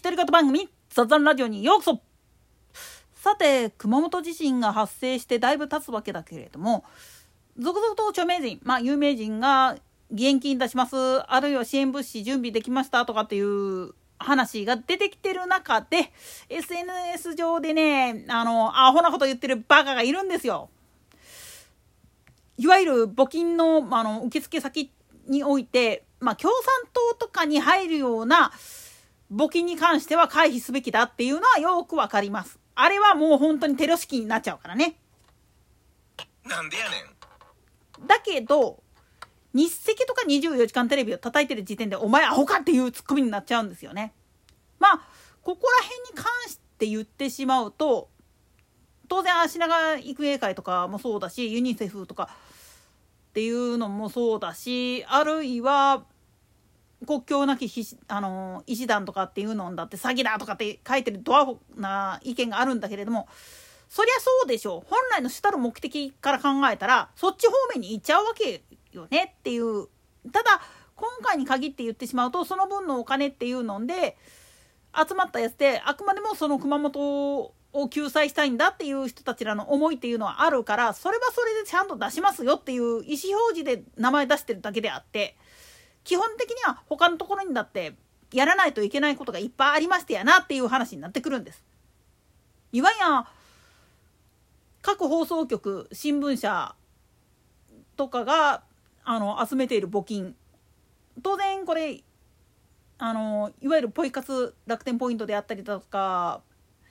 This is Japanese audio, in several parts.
独り言番組雑談ラジオにようこそ。さて、熊本地震が発生してだいぶ経つわけだけれども、続々と著名人、有名人が義援金出します、あるいは支援物資準備できましたとかっていう話が出てきてる中で、 SNS 上でね、アホなこと言ってるバカがいるんですよ。いわゆる募金の、受付先において、共産党とかに入るような募金に関しては回避すべきだっていうのはよくわかります。あれはもう本当にテロ資金になっちゃうからね。 なんでやねん。だけど日赤とか24時間テレビを叩いてる時点でお前アホかっていうツッコミになっちゃうんですよね。ここら辺に関して言ってしまうと、当然足長育英会とかもそうだし、ユニセフとかっていうのもそうだし、あるいは国境なき医師団とかっていうのだって詐欺だとかって書いてるドアホな意見があるんだけれども、そりゃそうでしょう。本来の主たる目的から考えたらそっち方面に行っちゃうわけよねっていう。ただ今回に限って言ってしまうと、その分のお金っていうので集まったやつで、あくまでもその熊本を救済したいんだっていう人たちらの思いっていうのはあるから、それはそれでちゃんと出しますよっていう意思表示で名前出してるだけであって、基本的には他のところにだってやらないといけないことがいっぱいありましてやなっていう話になってくるんです。いわや各放送局、新聞社とかが集めている募金、当然これいわゆるポイ活楽天ポイントであったりだとか、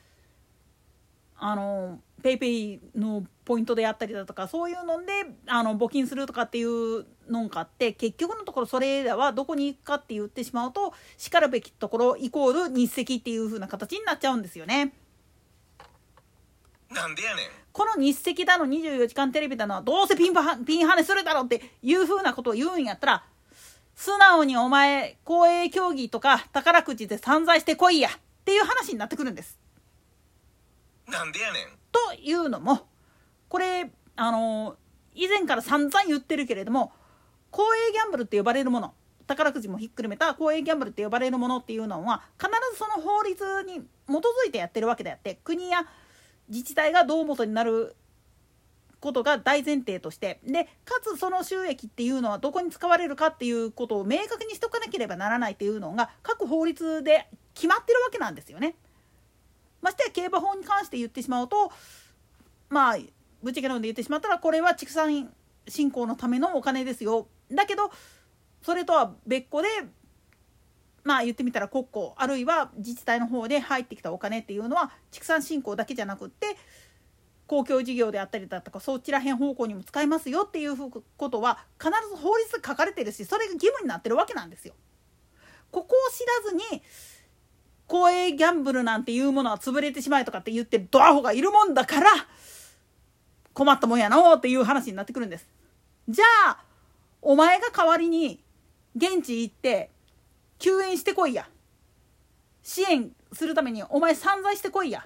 ペイペイのポイントであったりだとか、そういうので募金するとかっていうのがあって、結局のところそれらはどこに行くかって言ってしまうと、しかるべきところイコール日赤っていう風な形になっちゃうんですよね。 なんでやねん。 この日赤だの24時間テレビだのはどうせピンハネするだろうっていう風なことを言うんやったら、素直にお前公営競技とか宝くじで散財してこいやっていう話になってくるんです。 なんでやねん。 というのも、これ以前から散々言ってるけれども、公営ギャンブルって呼ばれるもの、宝くじもひっくるめた公営ギャンブルって呼ばれるものっていうのは必ずその法律に基づいてやってるわけであって、国や自治体が胴元になることが大前提として、でかつその収益っていうのはどこに使われるかっていうことを明確にしとかなければならないっていうのが各法律で決まってるわけなんですよね。ましてや競馬法に関して言ってしまうと、ぶっちゃけので言ってしまったら、これは畜産振興のためのお金ですよ。だけどそれとは別個で言ってみたら国庫あるいは自治体の方で入ってきたお金っていうのは畜産振興だけじゃなくって、公共事業であったりだとかそちら辺方向にも使えますよっていうことは必ず法律で書かれてるし、それが義務になってるわけなんですよ。ここを知らずに公営ギャンブルなんていうものは潰れてしまえとかって言ってるドアホがいるもんだから、困ったもんやなっていう話になってくるんです。じゃあお前が代わりに現地行って救援してこいや、支援するためにお前散財してこいや、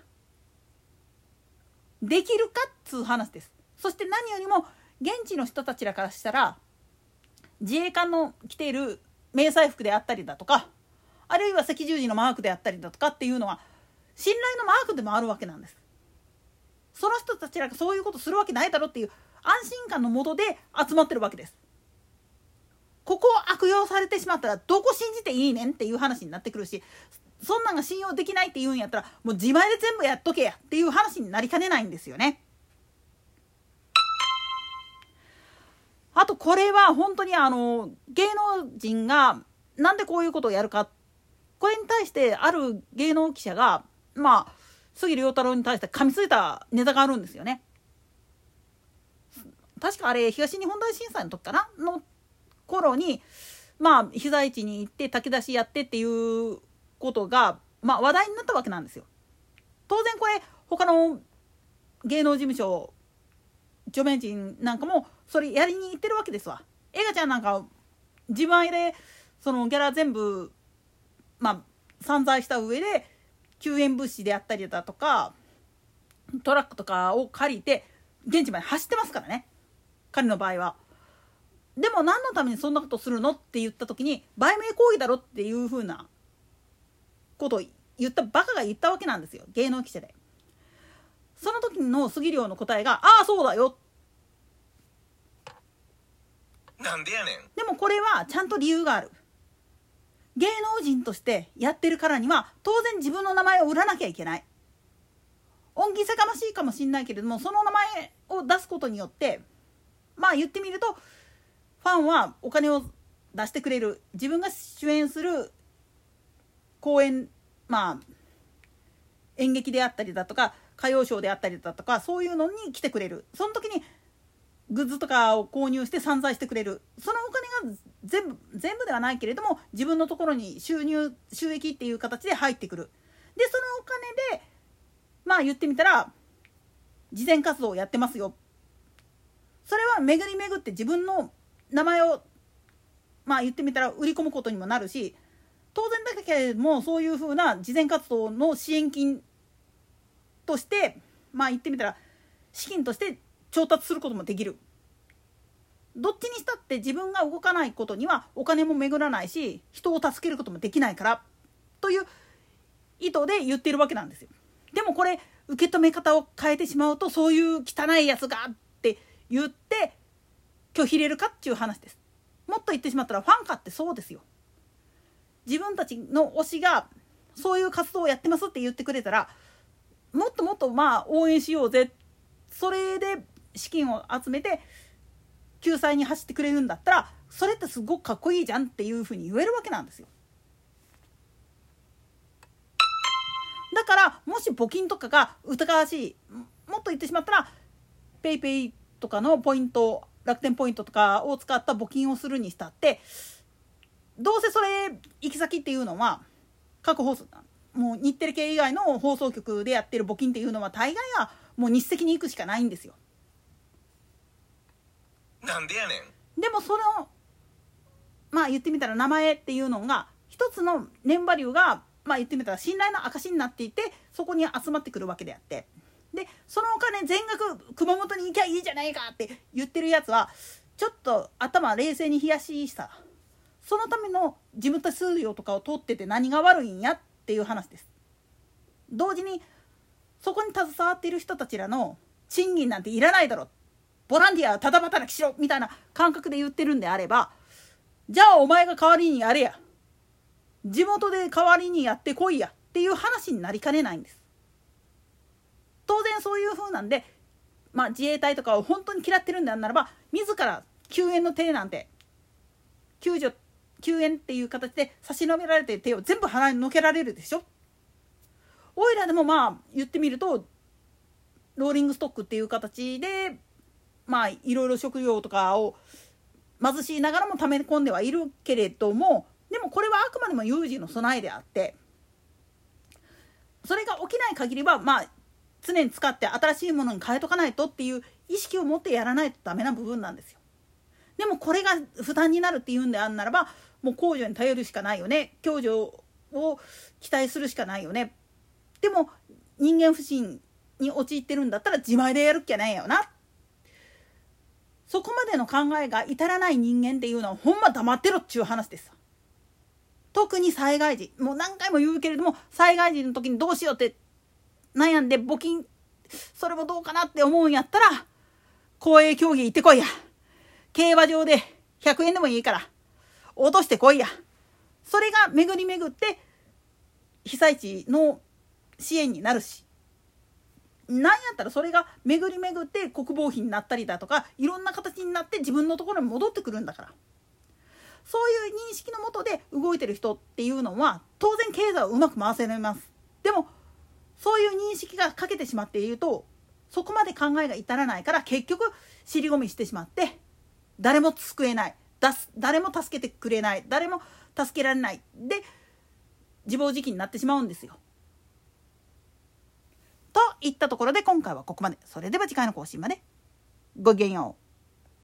できるかっつう話です。そして何よりも現地の人たちらからしたら、自衛官の着ている迷彩服であったりだとか、あるいは赤十字のマークであったりだとかっていうのは信頼のマークでもあるわけなんです。その人たちらがそういうことするわけないだろっていう安心感のもとで集まってるわけです。ここを悪用されてしまったらどこ信じていいねんっていう話になってくるし、そんなんが信用できないっていうんやったらもう自前で全部やっとけやっていう話になりかねないんですよね。あとこれは本当に芸能人がなんでこういうことをやるか、これに対してある芸能記者が杉良太郎に対して噛みついたネタがあるんですよね。確かあれ東日本大震災の時かなの頃に被災地に行って炊き出しやってっていうことが話題になったわけなんですよ。当然これ他の芸能事務所著名人なんかもそれやりに行ってるわけですわ。エガちゃんなんか自前でそのギャラ全部散財した上で救援物資であったりだとかトラックとかを借りて現地まで走ってますからね、彼の場合は。でも何のためにそんなことするのって言った時に売名行為だろっていう風なことを言ったバカが言ったわけなんですよ、芸能記者で。その時の杉良の答えが「ああそうだよ」。 なんでやねん。 でもこれはちゃんと理由がある。芸能人としてやってるからには当然自分の名前を売らなきゃいけない。恩着せがましいかもしれないけれども、その名前を出すことによってまあ言ってみるとファンはお金を出してくれる。自分が主演する公演、まあ演劇であったりだとか歌謡ショーであったりだとか、そういうのに来てくれる。その時にグッズとかを購入して散財してくれる。そのお金が全部ではないけれども自分のところに収益っていう形で入ってくる。でそのお金でまあ言ってみたら慈善活動をやってますよ。それは巡り巡って自分の名前をまあ言ってみたら売り込むことにもなるし、当然だけれどもそういうふうな慈善活動の支援金としてまあ言ってみたら資金として調達することもできる。どっちにしたって自分が動かないことにはお金も巡らないし人を助けることもできないからという意図で言っているわけなんですよ。でもこれ受け止め方を変えてしまうと、そういう汚いやつがって言って拒否れるかっていう話です。もっと言ってしまったらファンかってそうですよ。自分たちの推しがそういう活動をやってますって言ってくれたらもっともっとまあ応援しようぜ、それで資金を集めて救済に走ってくれるんだったらそれってすごくかっこいいじゃんっていうふうに言えるわけなんですよ。だからもし募金とかが疑わしい、もっと言ってしまったらペイペイとかのポイント、楽天ポイントとかを使った募金をするにしたってどうせそれ行き先っていうのは各放送、もう日テレ系以外の放送局でやってる募金っていうのは大概はもう日赤に行くしかないんですよ。 なんでやねん。 でもそのまあ言ってみたら名前っていうのが一つの年バリューがまあ言ってみたら信頼の証になっていてそこに集まってくるわけであって、でそのお金全額熊本に行きゃいいじゃないかって言ってるやつはちょっと頭冷静に冷やしさ、そのための事務手数料とかを取ってて何が悪いんやっていう話です。同時にそこに携わっている人たちらの賃金なんていらないだろ、ボランティアはただ働きしろみたいな感覚で言ってるんであれば、じゃあお前が代わりにやれや、地元で代わりにやってこいやっていう話になりかねないんです。当然そういう風なんで、まあ、自衛隊とかを本当に嫌ってるんであるならば自ら救援の手なんて救援っていう形で差し伸べられている手を全部払いのけられるでしょ。おいらでもまあ言ってみるとローリングストックっていう形でまあいろいろ食料とかを貧しいながらも溜め込んではいるけれども、でもこれはあくまでも有事の備えであってそれが起きない限りはまあ常に使って新しいものに変えとかないとっていう意識を持ってやらないとダメな部分なんですよ。でもこれが負担になるっていうんであるならばもう公助に頼るしかないよね、共助を期待するしかないよね。でも人間不信に陥ってるんだったら自前でやるっきゃないよな。そこまでの考えが至らない人間っていうのはほんま黙ってろっちゅう話です。特に災害時、もう何回も言うけれども災害時の時にどうしようって悩んで募金それもどうかなって思うんやったら公営競技行ってこいや、競馬場で100円でもいいから落としてこいや。それが巡り巡って被災地の支援になるし、なんやったらそれが巡り巡って国防費になったりだとかいろんな形になって自分のところに戻ってくるんだから、そういう認識のもとで動いてる人っていうのは当然経済をうまく回せられます。でもそういう認識が欠けてしまっているとそこまで考えが至らないから結局尻込みしてしまって誰も救えない、誰も助けてくれない、誰も助けられないで自暴自棄になってしまうんですよ。といったところで今回はここまで。それでは次回の更新までごきげんよう。